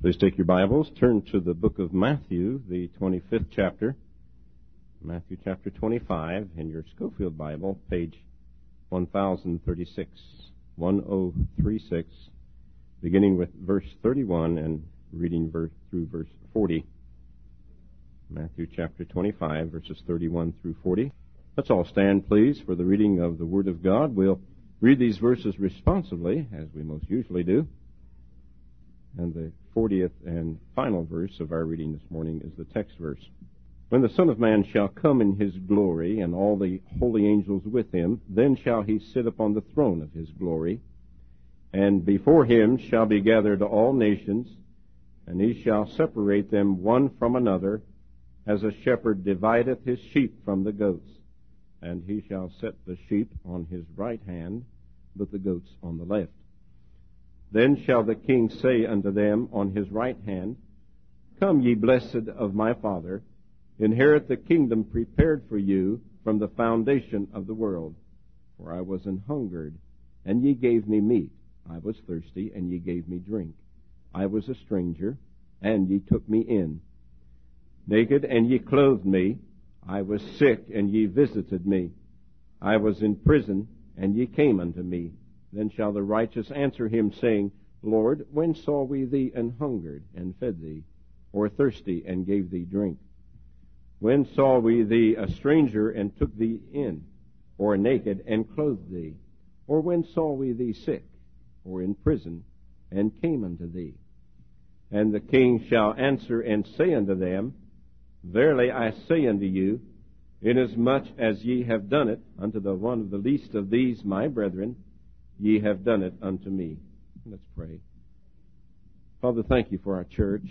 Please take your Bibles, turn to the book of Matthew, the 25th chapter. Matthew chapter 25 in your Schofield Bible, page 1036, 1036, beginning with verse 31 and reading through verse 40. Matthew chapter 25, verses 31 through 40. Let's all stand, please, for the reading of the Word of God. We'll read these verses responsively, as we most usually do. And the 40th and final verse of our reading this morning is the text verse. When the Son of Man shall come in his glory, and all the holy angels with him, then shall he sit upon the throne of his glory. And before him shall be gathered all nations, and he shall separate them one from another, as a shepherd divideth his sheep from the goats. And he shall set the sheep on his right hand, but the goats on the left. Then shall the King say unto them on his right hand, Come, ye blessed of my Father, inherit the kingdom prepared for you from the foundation of the world. For I was an hungered, and ye gave me meat. I was thirsty, and ye gave me drink. I was a stranger, and ye took me in. Naked, and ye clothed me. I was sick, and ye visited me. I was in prison, and ye came unto me. Then shall the righteous answer him, saying, Lord, when saw we thee an hungered, and fed thee, or thirsty, and gave thee drink? When saw we thee a stranger, and took thee in, or naked, and clothed thee? Or when saw we thee sick, or in prison, and came unto thee? And the King shall answer and say unto them, Verily I say unto you, inasmuch as ye have done it unto the one of the least of these my brethren, ye have done it unto me. Let's pray. Father, thank you for our church.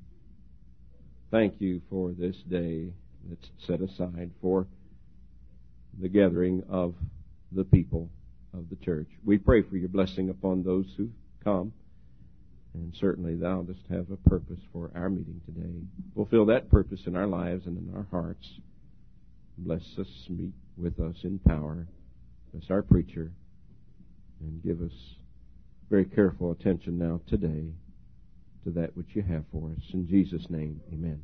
Thank you for this day that's set aside for the gathering of the people of the church. We pray for your blessing upon those who come, and certainly thou dost have a purpose for our meeting today. Fulfill that purpose in our lives and in our hearts. Bless us, meet with us in power. Bless our preacher, and give us very careful attention now today to that which you have for us. In Jesus' name, amen.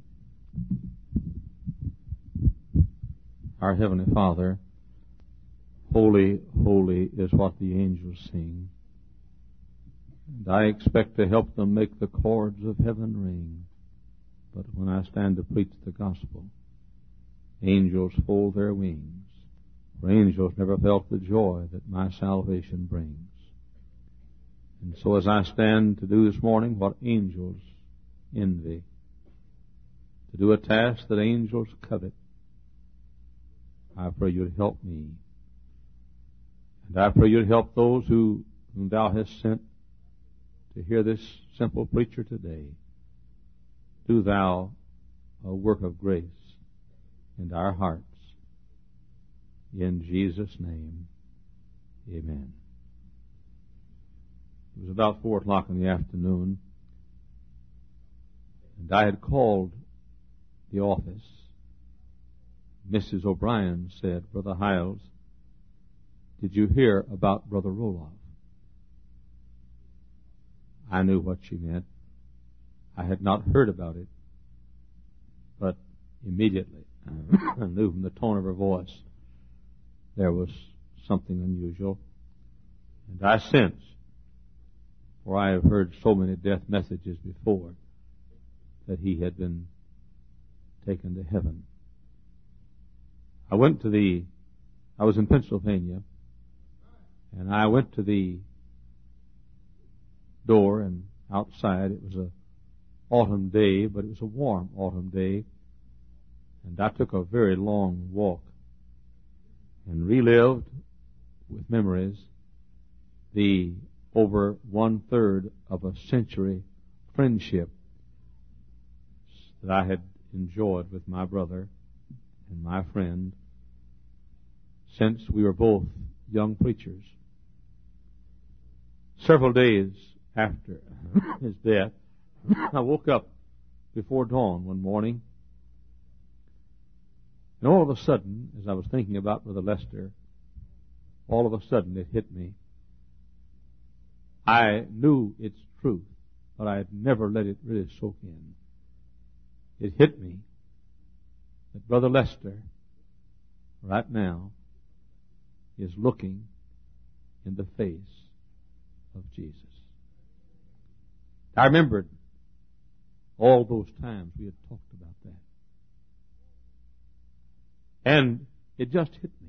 Our Heavenly Father, holy, holy is what the angels sing. And I expect to help them make the chords of heaven ring. But when I stand to preach the gospel, angels fold their wings. For angels never felt the joy that my salvation brings. And so as I stand to do this morning what angels envy, to do a task that angels covet, I pray you'd help me. And I pray you'd help those whom thou hast sent to hear this simple preacher today. Do thou a work of grace in our hearts. In Jesus' name, amen. It was about 4 o'clock in the afternoon, and I had called the office. Mrs. O'Brien said, Brother Hiles, did you hear about Brother Roloff? I knew what she meant. I had not heard about it, but immediately I knew from the tone of her voice there was something unusual. And I sensed, for I have heard so many death messages before, that he had been taken to heaven. I was in Pennsylvania, and I went to the door, and outside it was an autumn day, but it was a warm autumn day, and I took a very long walk and relived with memories the over 1/3 of a century friendship that I had enjoyed with my brother and my friend since we were both young preachers. Several days after his death, I woke up before dawn one morning, and all of a sudden, as I was thinking about Brother Lester, all of a sudden it hit me. I knew its truth but I had never let it really soak in. It hit me that Brother Lester, right now, is looking in the face of Jesus. I remembered all those times we had talked about that. And it just hit me.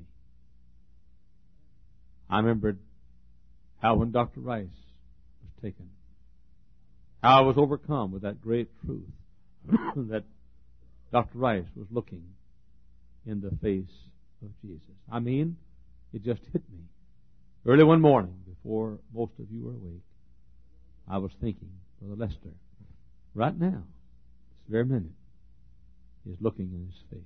I remembered how when Dr. Rice was taken, how I was overcome with that great truth that Dr. Rice was looking in the face of Jesus. I mean, it just hit me. Early one morning, before most of you were awake, I was thinking, Brother Lester, right now, this very minute, is looking in his face.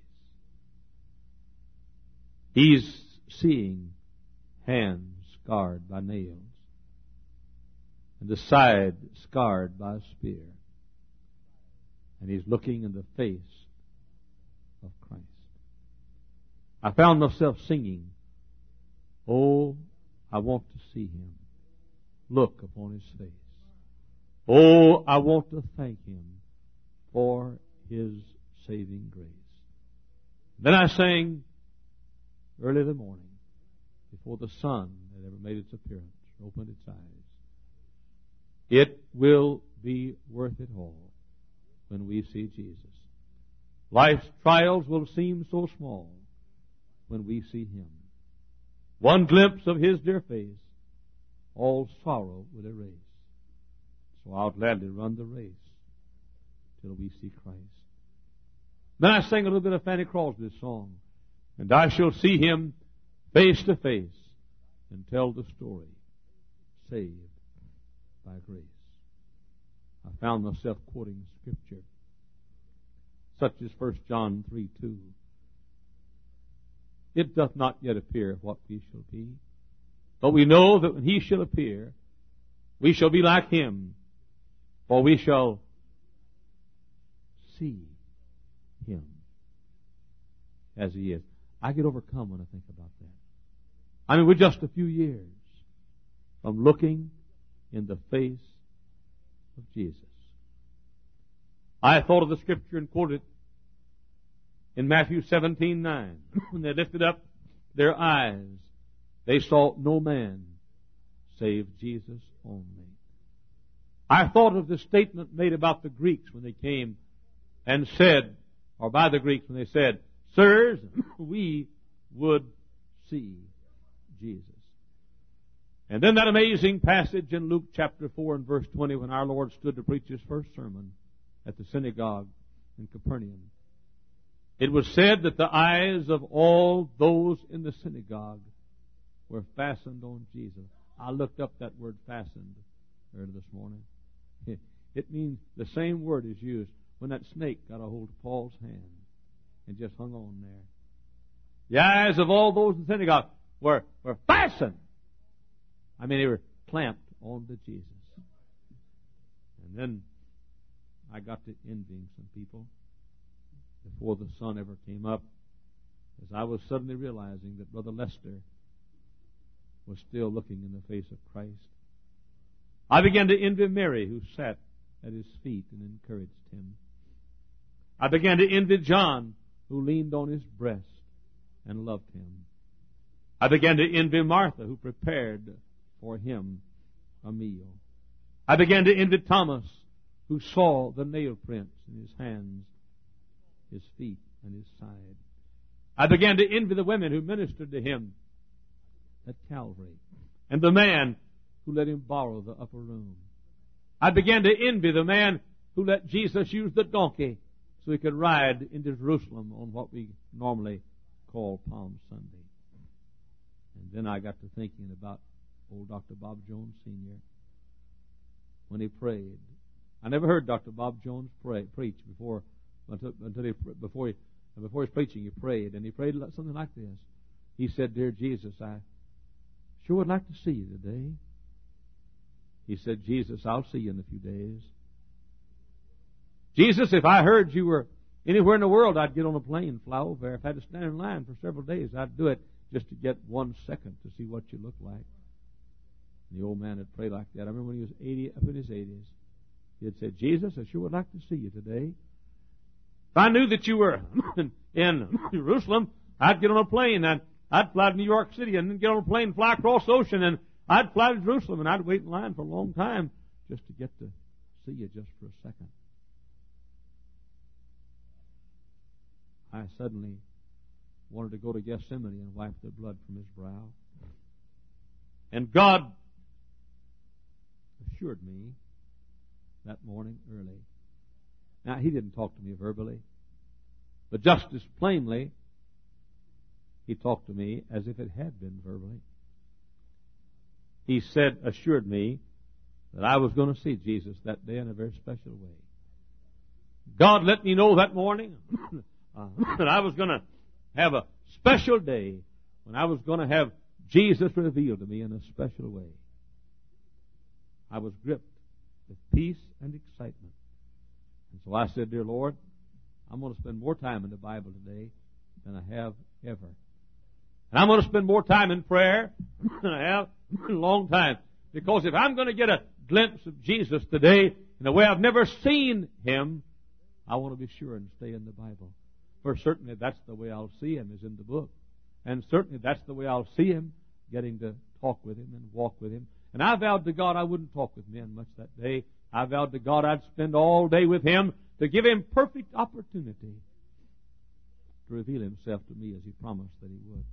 He's seeing hands scarred by nails and the side scarred by a spear. And he's looking in the face of Christ. I found myself singing, "Oh, I want to see him. Look upon his face. Oh, I want to thank him for his saving grace." Then I sang early in the morning, before the sun had ever made its appearance or opened its eyes, "It will be worth it all when we see Jesus. Life's trials will seem so small when we see him. One glimpse of his dear face, all sorrow will erase. So I'll gladly run the race till we see Christ." Then I sang a little bit of Fanny Crosby's song, "And I shall see him face to face and tell the story, saved by grace." I found myself quoting Scripture, such as 1 John 3:2. "It doth not yet appear what we shall be, but we know that when he shall appear, we shall be like him, for we shall see him as he is." I get overcome when I think about that. I mean, we're just a few years from looking in the face of Jesus. I thought of the Scripture and quoted it in Matthew 17:9. When they lifted up their eyes, they saw no man save Jesus only. I thought of the statement made about the Greeks when they came and said, or by the Greeks when they said, "Sirs, we would see Jesus." And then that amazing passage in Luke chapter 4 and verse 20, when our Lord stood to preach his first sermon at the synagogue in Capernaum. It was said that the eyes of all those in the synagogue were fastened on Jesus. I looked up that word "fastened" earlier this morning. It means the same word is used when that snake got a hold of Paul's hand and just hung on there. The eyes of all those in the synagogue were fastened. I mean, they were clamped onto Jesus. And then I got to envying some people before the sun ever came up, as I was suddenly realizing that Brother Lester was still looking in the face of Christ. I began to envy Mary, who sat at his feet and encouraged him. I began to envy John, who leaned on his breast and loved him. I began to envy Martha, who prepared for him a meal. I began to envy Thomas, who saw the nail prints in his hands, his feet, and his side. I began to envy the women who ministered to him at Calvary, and the man who let him borrow the upper room. I began to envy the man who let Jesus use the donkey so he could ride into Jerusalem on what we normally call Palm Sunday. And then I got to thinking about old Dr. Bob Jones Sr. when he prayed. I never heard Dr. Bob Jones preach before his preaching. He prayed, and he prayed something like this. He said, "Dear Jesus, I sure would like to see you today." He said, "Jesus, I'll see you in a few days. Jesus, if I heard you were anywhere in the world, I'd get on a plane and fly over there. If I had to stand in line for several days, I'd do it just to get 1 second to see what you look like." And the old man had prayed like that. I remember when he was 80, up in his 80s. He'd say, Jesus, I sure would like to see you today. If I knew that you were in Jerusalem, I'd get on a plane. I'd fly to New York City and then get on a plane and fly across the ocean, and I'd fly to Jerusalem, and I'd wait in line for a long time just to get to see you just for a second. I suddenly wanted to go to Gethsemane and wipe the blood from his brow. And God assured me that morning early. Now, he didn't talk to me verbally, but just as plainly, he talked to me as if it had been verbally. He said, assured me that I was going to see Jesus that day in a very special way. God let me know that morning that I was going to have a special day when I was going to have Jesus revealed to me in a special way. I was gripped with peace and excitement. And so I said, dear Lord, I'm going to spend more time in the Bible today than I have ever. And I'm going to spend more time in prayer than I have in a long time. Because if I'm going to get a glimpse of Jesus today in a way I've never seen Him, I want to be sure and stay in the Bible. For certainly that's the way I'll see Him, is in the book. And certainly that's the way I'll see Him, getting to talk with Him and walk with Him. And I vowed to God I wouldn't talk with men much that day. I vowed to God I'd spend all day with Him to give Him perfect opportunity to reveal Himself to me as He promised that He would.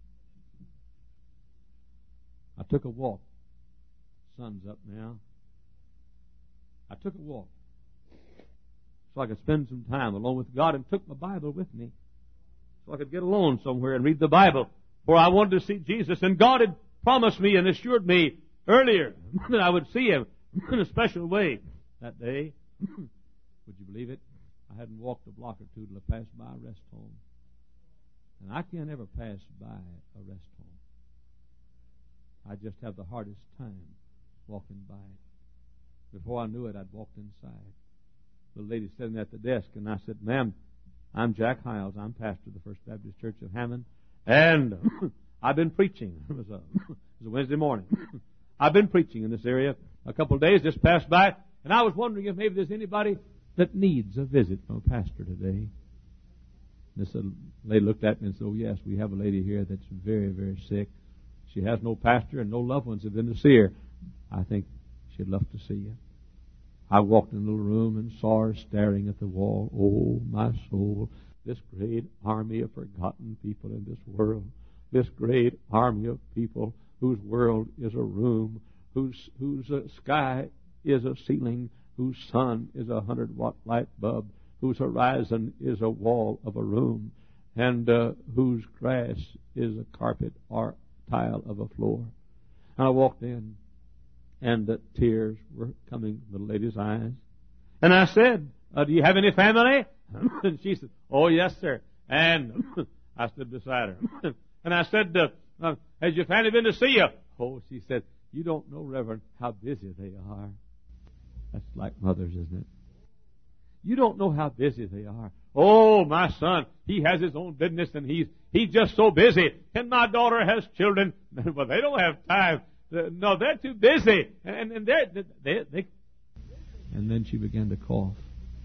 I took a walk. Sun's up now. I took a walk so I could spend some time alone with God, and took my Bible with me so I could get alone somewhere and read the Bible, for I wanted to see Jesus. And God had promised me and assured me earlier that I would see Him in a special way that day. Would you believe it? I hadn't walked a block or two till I passed by a rest home. And I can't ever pass by a rest home. I just have the hardest time walking by it. Before I knew it, I'd walked inside. The lady sitting at the desk, and I said, ma'am, I'm Jack Hiles. I'm pastor of the First Baptist Church of Hammond, and I've been preaching. It was a Wednesday morning. I've been preaching in this area a couple of days, just passed by, and I was wondering if maybe there's anybody that needs a visit from a pastor today. This lady looked at me and said, oh, yes, we have a lady here that's very, very sick. She has no pastor and no loved ones have been to see her. I think she'd love to see you. I walked in the little room and saw her staring at the wall. Oh, my soul, this great army of forgotten people in this world, this great army of people whose world is a room, whose sky is a ceiling, whose sun is a 100-watt light bulb, whose horizon is a wall of a room, and whose grass is a carpet or tile of a floor. And I walked in, and the tears were coming to the lady's eyes. And I said, do you have any family? And she said, oh, yes, sir. And I stood beside her. And I said, has your family been to see you? Oh, she said, you don't know, Reverend, how busy they are. That's like mothers, isn't it? You don't know how busy they are. Oh, my son, he has his own business, and he's just so busy. And my daughter has children. Well, they don't have time. No, they're too busy. And they. And then she began to cough.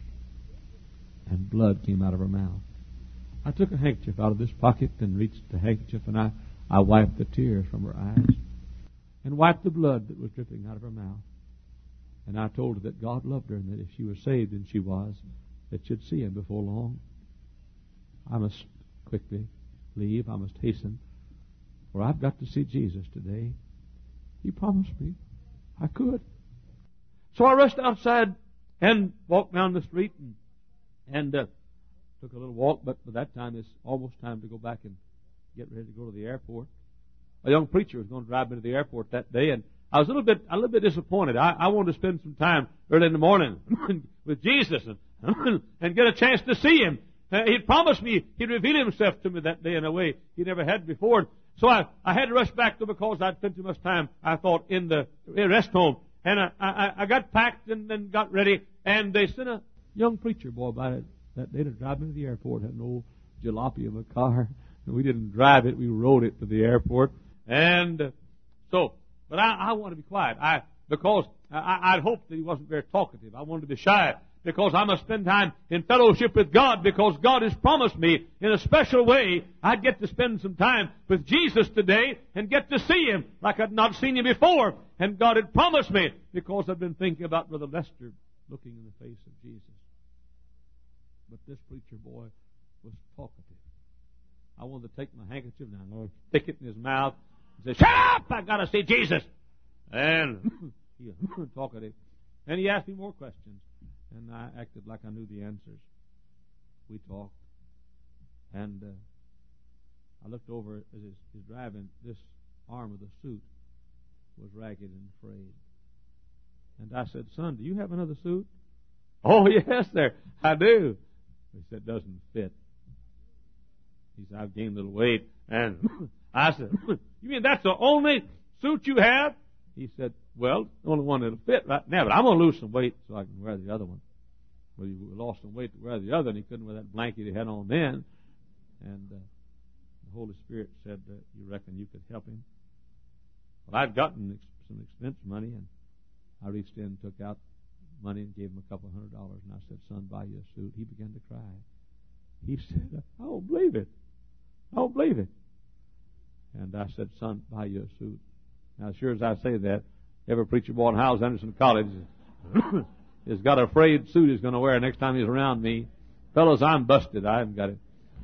And blood came out of her mouth. I took a handkerchief out of this pocket and reached the handkerchief, and I wiped the tears from her eyes and wiped the blood that was dripping out of her mouth. And I told her that God loved her, and that if she was saved, and she was, that she'd see Him before long. I must quickly leave. I must hasten, for I've got to see Jesus today. He promised me I could. So I rushed outside and walked down the street and took a little walk, but by that time it's almost time to go back and get ready to go to the airport. A young preacher was going to drive me to the airport that day, and I was a little bit disappointed. I wanted to spend some time early in the morning with Jesus and get a chance to see Him. He'd promised me He'd reveal Himself to me that day in a way He never had before. So I had to rush back, though, because I'd spent too much time, I thought, in the rest home. And I got packed and then got ready, and they sent a young preacher boy by that day to drive me to the airport. Had an old jalopy of a car, and we didn't drive it, we rode it to the airport. And but I want to be quiet, because I'd hoped that he wasn't very talkative. I wanted to be shy because I must spend time in fellowship with God, because God has promised me in a special way I'd get to spend some time with Jesus today and get to see Him like I'd not seen Him before. And God had promised me, because I'd been thinking about Brother Lester looking in the face of Jesus. But this preacher boy was talkative. I wanted to take my handkerchief and stick it in his mouth and say, "Shut up! I got to see Jesus." And he was talkative. And he asked me more questions. And I acted like I knew the answers. We talked. And I looked over as he's driving. This arm of the suit was ragged and frayed. And I said, "Son, do you have another suit?" "Oh, yes, sir, I do." He said, "Doesn't fit." He said, "I've gained a little weight." And I said, "You mean that's the only suit you have?" He said, "Well, the only one that'll fit right now, but I'm going to lose some weight so I can wear the other one." Well, he lost some weight to wear the other, and he couldn't wear that blanket he had on then. And the Holy Spirit said, "You reckon you could help him?" Well, I'd gotten some expense money, and I reached in and took out money and gave him a couple $100, and I said, "Son, buy you a suit." He began to cry. He said, "I don't believe it. I don't believe it." And I said, "Son, buy you a suit." Now, as sure as I say that, every preacher boy in Howes Anderson College has got a frayed suit he's going to wear next time he's around me. Fellows, I'm busted. I haven't got it.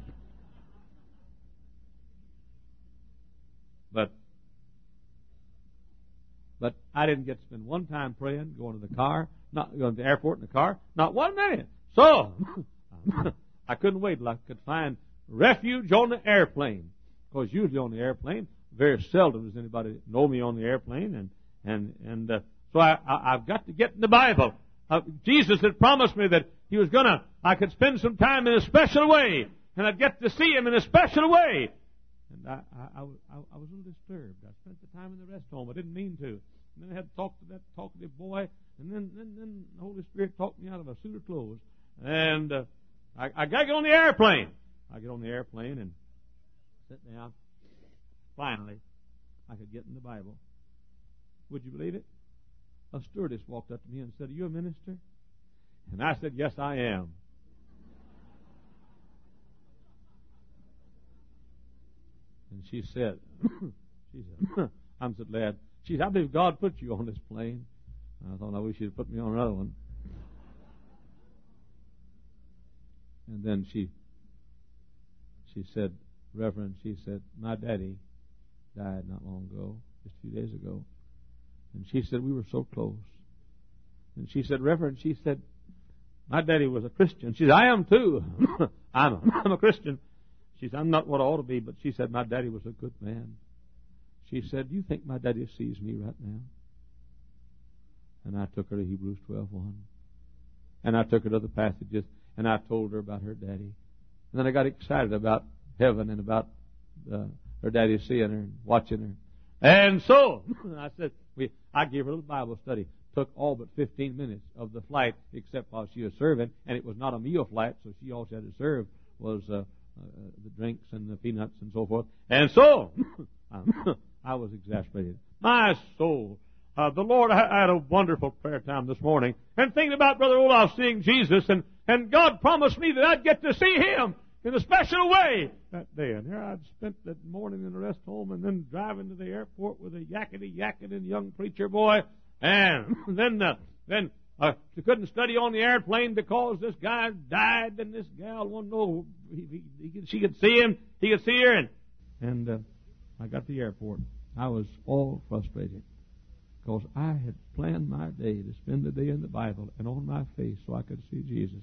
But I didn't get to spend one time praying, going to the car, not going to the airport in the car, not 1 minute. So I couldn't wait till I could find refuge on the airplane. Because usually on the airplane, very seldom does anybody know me on the airplane, so I've got to get in the Bible. Jesus had promised me that He was I could spend some time in a special way, and I'd get to see Him in a special way. And I was a little disturbed. I spent the time in the rest home. I didn't mean to. And then I had to talk to that talkative boy, and then the Holy Spirit talked me out of a suit of clothes. And I got to get on the airplane. I get on the airplane and sit down. Finally, I could get in the Bible. Would you believe it? A stewardess walked up to me and said, "Are you a minister?" And I said, "Yes, I am." And she said, "I'm so glad." She said, "I believe God put you on this plane." And I thought, I wish He'd put me on another one. And then she said, "Reverend," she said, "my daddy died not long ago, just a few days ago." And she said, "We were so close." And she said, "Reverend," she said, "my daddy was a Christian." She said, "I am too." I'm a Christian. She said, "I'm not what I ought to be," but she said, "My daddy was a good man." She said, "Do you think my daddy sees me right now?" And I took her to Hebrews 12:1. And I took her to the passages, and I told her about her daddy. And then I got excited about heaven and about her daddy seeing her and watching her. And so I said, I gave her a little Bible study. Took all but 15 minutes of the flight, except while she was serving, and it was not a meal flight, so she also had to serve was the drinks and the peanuts and so forth. And so I was exasperated. My soul. The Lord, I had a wonderful prayer time this morning, and thinking about Brother Olaf seeing Jesus, and God promised me that I'd get to see Him in a special way that day. And there I'd spent that morning in the rest home, and then driving to the airport with a yakety-yakketing young preacher boy, and then she couldn't study on the airplane because this guy died, and this gal wanted to know she could see him, he could see her, and I got to the airport. I was all frustrated because I had planned my day to spend the day in the Bible and on my face so I could see Jesus.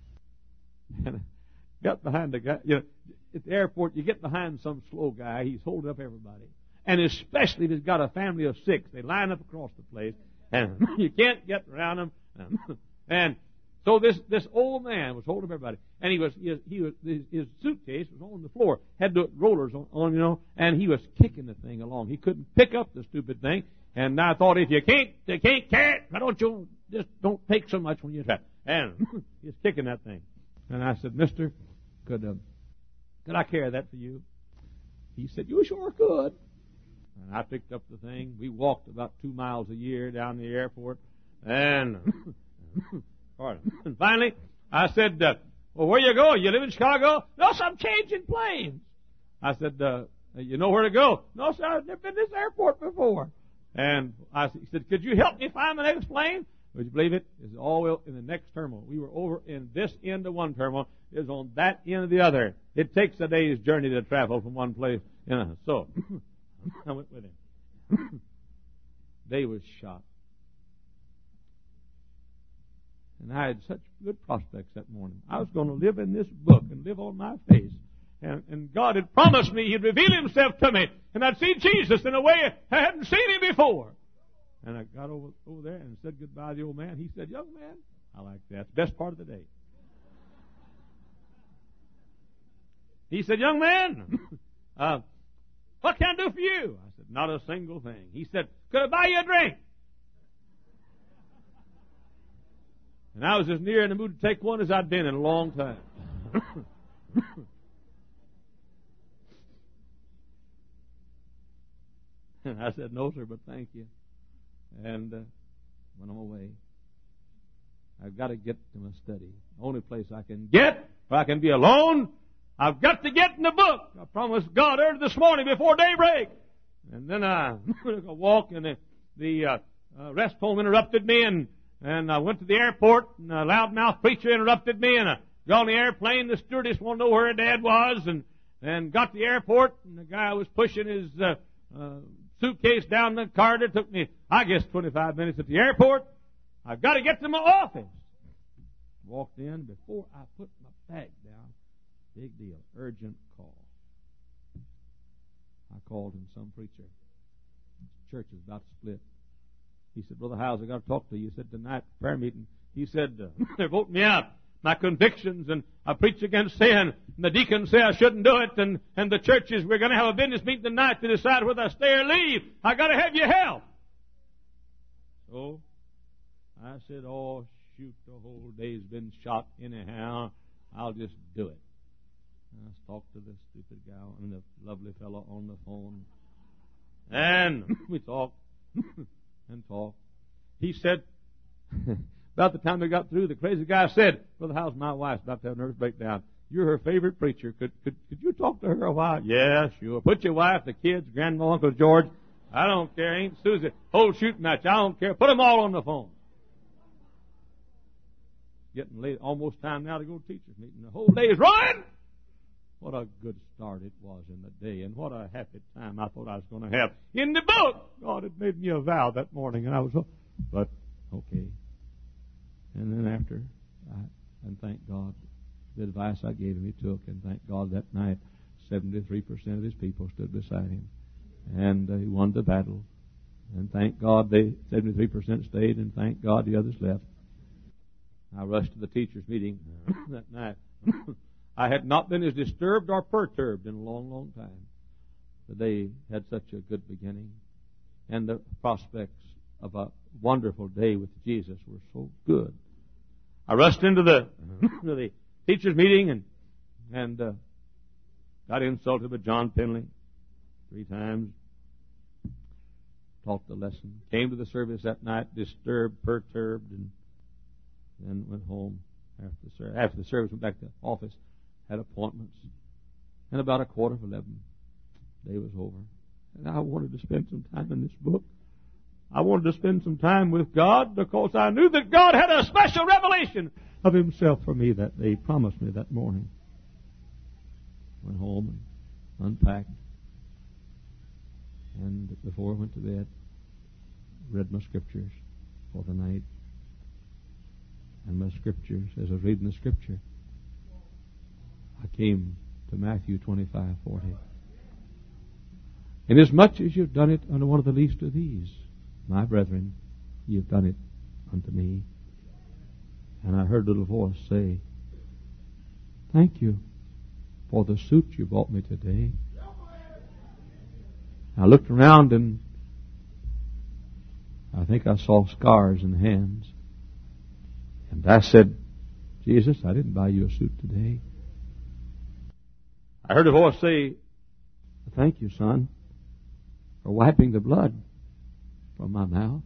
And I got behind the guy. At the airport, you get behind some slow guy. He's holding up everybody. And especially if he's got a family of 6. They line up across the place, and you can't get around them. And so this old man was holding up everybody. And his suitcase was on the floor. Had the rollers on, and he was kicking the thing along. He couldn't pick up the stupid thing. And I thought, if you can't carry it, why don't you just don't take so much when you try? And he's kicking that thing. And I said, "Mister, could I carry that for you?" He said, "You sure could." And I picked up the thing. We walked about 2 miles a year down the airport. And finally, I said, well, where you go? You live in Chicago? No, sir, I'm changing planes. I said, you know where to go? No, sir, I've never been to this airport before. And he said, could you help me find the next plane? Would you believe it? It's all in the next terminal. We were over in this end of one terminal. It was on that end of the other. It takes a day's journey to travel from one place. So I went with him. They was shot. And I had such good prospects that morning. I was going to live in this book and live on my face. And God had promised me He'd reveal Himself to me. And I'd see Jesus in a way I hadn't seen Him before. And I got over there and said goodbye to the old man. He said, young man, I like that. It's the best part of the day. He said, young man, what can I do for you? I said, not a single thing. He said, could I buy you a drink? And I was as near in the mood to take one as I'd been in a long time. And I said, no, sir, but thank you. And went on my way. I've got to get to my study. The only place I can get where I can be alone, I've got to get in the book. I promised God early this morning before daybreak. And then I took a walk, and the rest home interrupted me, and I went to the airport, and a loudmouth preacher interrupted me, and I got on the airplane. The stewardess wanted to know where her dad was, and got to the airport, and the guy was pushing his suitcase down the corridor. It took me, I guess, 25 minutes at the airport. I've got to get to my office. Walked in. Before I put my bag down, big deal, urgent call. I called him, some preacher. Church is about to split. He said, Brother Howes, I got to talk to you. He said, tonight, prayer meeting. He said, they're voting me out. My convictions, and I preach against sin, and the deacons say I shouldn't do it, and the churches, we're going to have a business meeting tonight to decide whether I stay or leave. I got to have your help. So I said, oh, shoot, the whole day's been shot anyhow. I'll just do it. And I talked to the stupid guy and the lovely fellow on the phone. And we talked and talked. He said, about the time we got through, the crazy guy said, Brother Howes, my wife's about to have a nervous breakdown. You're her favorite preacher. Could you talk to her a while? Yeah, sure. Put your wife, the kids, Grandma, Uncle George. I don't care. Ain't Susie. Whole shooting match. I don't care. Put them all on the phone. Getting late. Almost time now to go to teachers' meeting. The whole day is running. What a good start it was in the day, and what a happy time I thought I was going to have in the book. God had made me a vow that morning, and I was, but okay. And then after, and thank God, the advice I gave him he took, and thank God that night 73% of his people stood beside him, and he won the battle. And thank God they 73% stayed, and thank God the others left. I rushed to the teachers' meeting that night. I had not been as disturbed or perturbed in a long, long time. But they had such a good beginning, and the prospects of a wonderful day with Jesus were so good. I rushed into the teachers' meeting and got insulted with John Penley 3 times. Taught the lesson. Came to the service that night, disturbed, perturbed, and then went home after the service. Went back to the office, had appointments, and about 11:15, day was over. And I wanted to spend some time in this book. I wanted to spend some time with God because I knew that God had a special revelation of Himself for me that day. He promised me that morning. Went home and unpacked. And before I went to bed, read my scriptures for the night. And my scriptures, as I was reading the scripture, I came to Matthew 25:40. Inasmuch as you've done it unto one of the least of these, my brethren, you've done it unto me. And I heard a little voice say, thank you for the suit you bought me today. I looked around and I think I saw scars in the hands. And I said, Jesus, I didn't buy you a suit today. I heard a voice say, thank you, son, for wiping the blood from my mouth.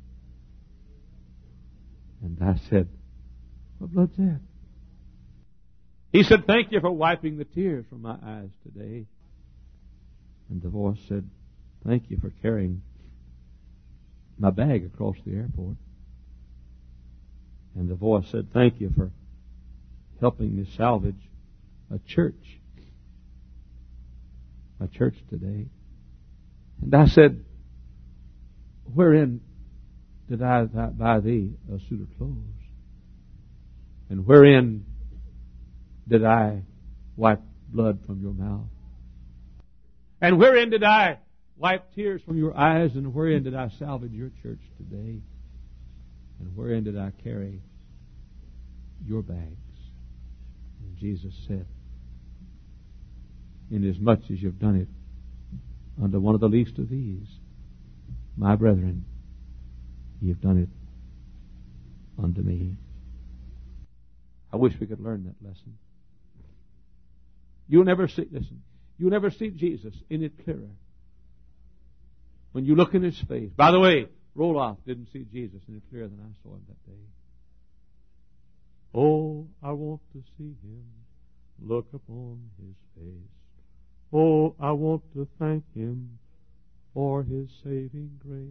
And I said, what blood's that? He said, thank you for wiping the tears from my eyes today. And the voice said, thank you for carrying my bag across the airport. And the voice said, thank you for helping me salvage a church today. And I said, wherein did I buy thee a suit of clothes? And wherein did I wipe blood from your mouth? And wherein did I wipe tears from your eyes? And wherein did I salvage your church today? And wherein did I carry your bags? And Jesus said, inasmuch as you've done it unto one of the least of these, my brethren, you've done it unto me. I wish we could learn that lesson. You'll never see Jesus any clearer when you look in His face. By the way, Roloff didn't see Jesus any clearer than I saw Him that day. Oh, I want to see Him, look upon His face. Oh, I want to thank Him for His saving grace.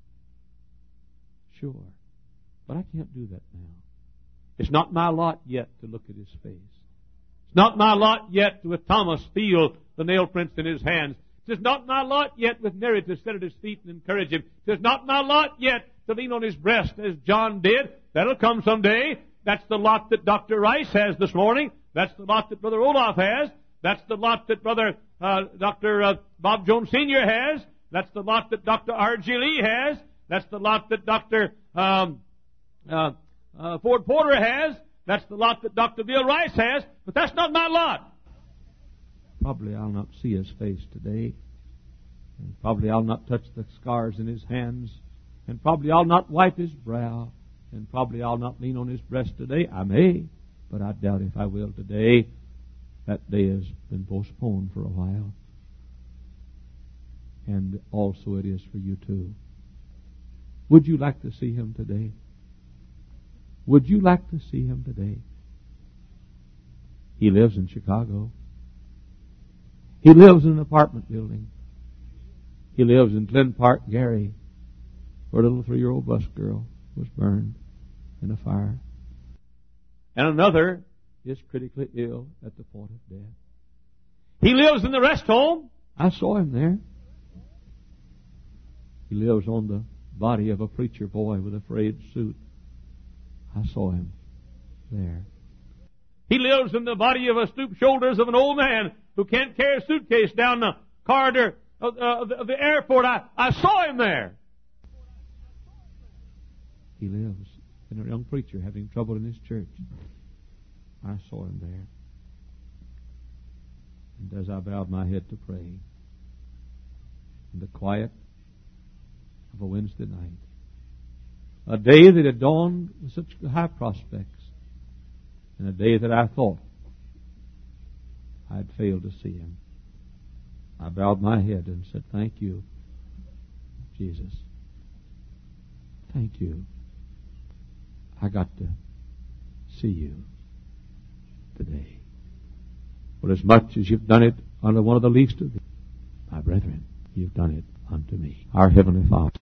Sure, but I can't do that now. It's not my lot yet to look at His face. It's not my lot yet to, with Thomas, feel the nail prints in His hands. It's not my lot yet with Mary to sit at His feet and encourage Him. It's not my lot yet to lean on His breast as John did. That'll come someday. That's the lot that Dr. Rice has this morning. That's the lot that Brother Roloff has. That's the lot that Brother Dr. Bob Jones Sr. has. That's the lot that Dr. R.G. Lee has. That's the lot that Dr. Ford Porter has. That's the lot that Dr. Bill Rice has. But that's not my lot. Probably I'll not see his face today. And probably I'll not touch the scars in his hands. And probably I'll not wipe his brow. And probably I'll not lean on his breast today. I may, but I doubt if I will today. That day has been postponed for a while. And also it is for you too. Would you like to see him today? Would you like to see him today? He lives in Chicago. He lives in an apartment building. He lives in Glen Park, Gary, where a little 3-year-old bus girl was burned in a fire. And another is critically ill at the point of death. He lives in the rest home. I saw him there. He lives on the body of a preacher boy with a frayed suit. I saw him there. He lives in the body of a stooped shoulders of an old man who can't carry a suitcase down the corridor of the airport. I saw him there. He lives in a young preacher having trouble in his church. I saw him there. And as I bowed my head to pray, in the quiet of a Wednesday night, a day that had dawned with such high prospects, and a day that I thought I had failed to see him, I bowed my head and said, thank you, Jesus. Thank you. I got to see you today. For as much as you've done it unto one of the least of these, my brethren, you've done it unto me. Our Heavenly Father.